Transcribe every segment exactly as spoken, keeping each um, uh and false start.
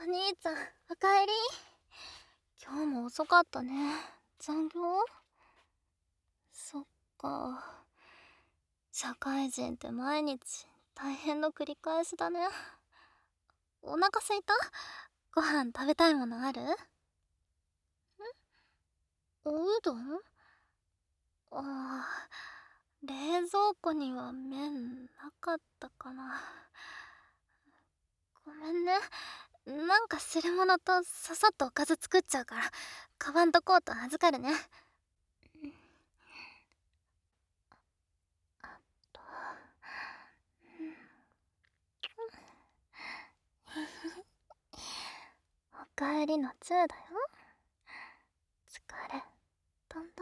お兄ちゃん、おかえり。今日も遅かったね。残業？そっか。社会人って毎日大変の繰り返しだね。お腹すいた？ご飯食べたいものある？ん？おうどん？ああ、冷蔵庫には麺なかったかな。ごめんね。なんか汁物とささっとおかず作っちゃうから、カバンとコート預かるね。あと、おかえりのチューだよ。疲れ飛んだ？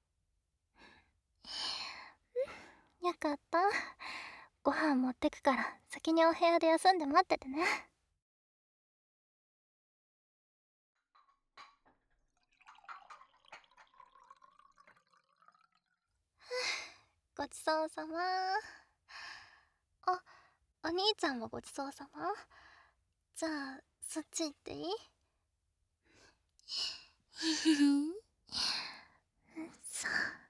よかった。ご飯持ってくから先にお部屋で休んで待っててね。ごちそうさま。あ、お兄ちゃんもごちそうさま。じゃあそっち行っていい？さ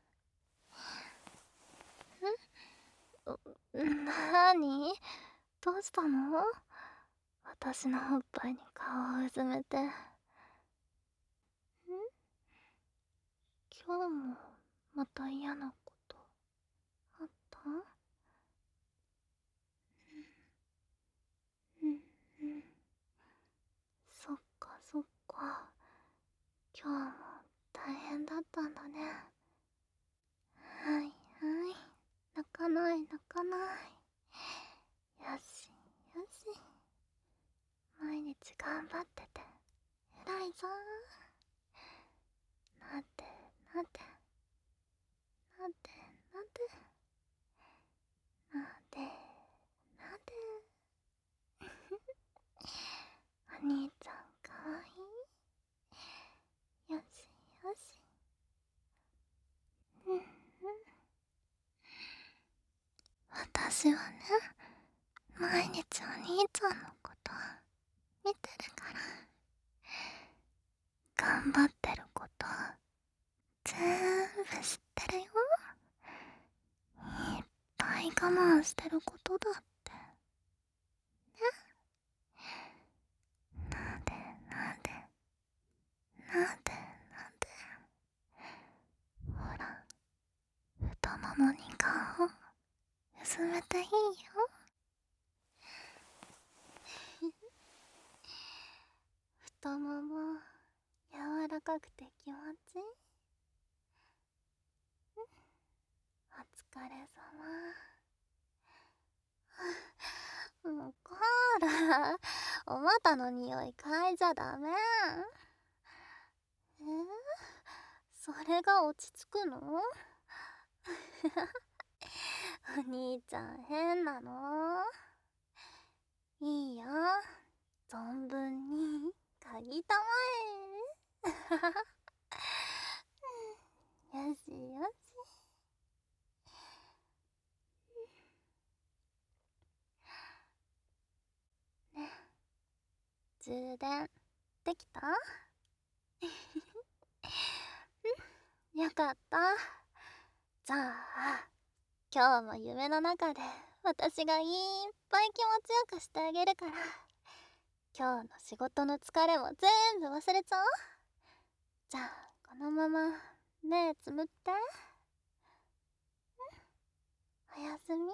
ん？なーに？どうしたの？私のおっぱいに顔をうずめて。ん？今日もまた嫌なことあった？うんうん。そっかそっか。今日も大変だったんだね。はいはい。泣かない泣かない。よしよし。毎日頑張ってて偉いぞ。なんてなんてなんてなんてなんてなんて。お兄ちゃんかわいい。よしよし。うんうん。私はね、毎日お兄ちゃんのこと見てるから、頑張ってることぜーんぶ知ってるよ。いっぱい我慢してることだってね。なんでなんでなんでなんで。ほら、太ももに顔うずめていいよ。太もも柔らかくて気持ちいい。お疲れ様。もうコーラ、お股の匂い嗅いじゃダメ。えー、それが落ち着くの？お兄ちゃん変なの？いいよ、存分に嗅ぎたまえ。よしよし。ね、充電できた？よかった。じゃあ今日も夢の中で私がいっぱい気持ちよくしてあげるから、今日の仕事の疲れも全部忘れちゃおう。じゃあこのまま目つむって。おやすみ。